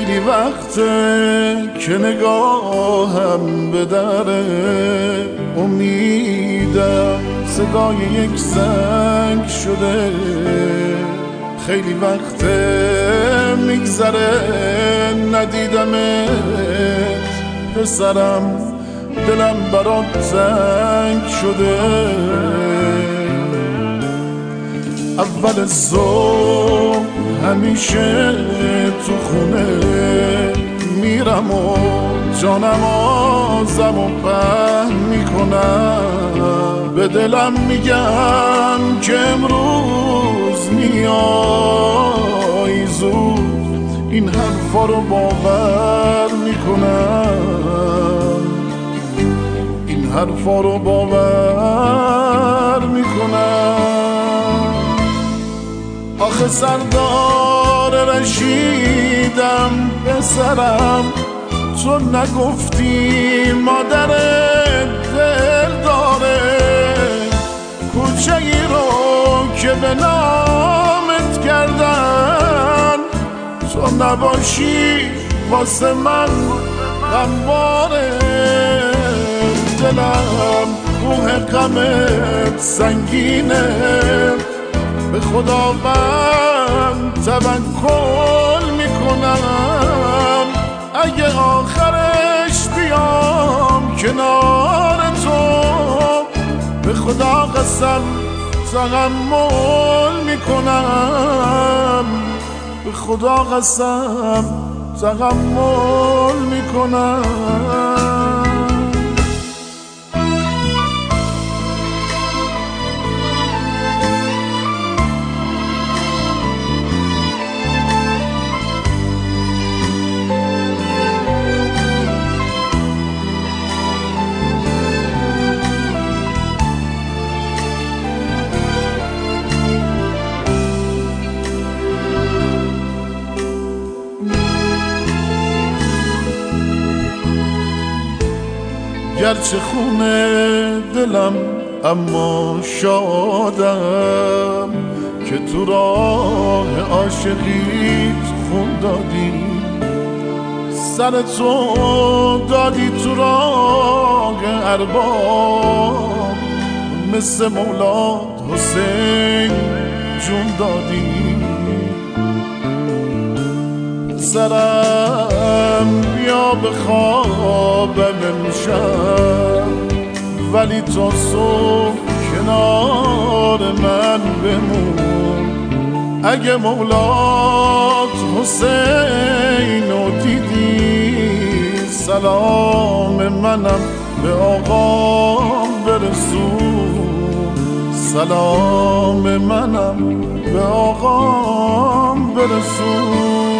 خیلی وقته که نگاهم به در امیدم صدای یک زنگ شده. خیلی وقته میگذره ندیدمه پسرم، دلم برات تنگ شده. اول صبح همیشه تو خونه میرم و جانم آزم و پهن میکنم. به دلم میگم که امروز میای زود، این حرفا رو باور میکنم، این حرفا رو باور میکنم. آخه سردار رشیدم پسرم، تو نگفتی مادر دل داره. کوچه ای رو که به نامت کردن، تو نباشی واسه من غمباره. دلم کوه غمت سنگینه، به خداوند توکل میکنم. اگه آخرش بیام کنار تو، به خدا قسم تحمل میکنم، به خدا قسم تحمل میکنم. گرچه خونه دلم اما شادم که تو راه عاشقیت خون دادی. سر تو دادی تو راه ارباب، مثل مولاد حسین جون دادی. سرم بیا به خوابم امشب، ولی تا صبح کنار من بمون. اگه مولات حسین رو دیدی، سلام منم به آقام برسون، سلام منم به آقام برسون.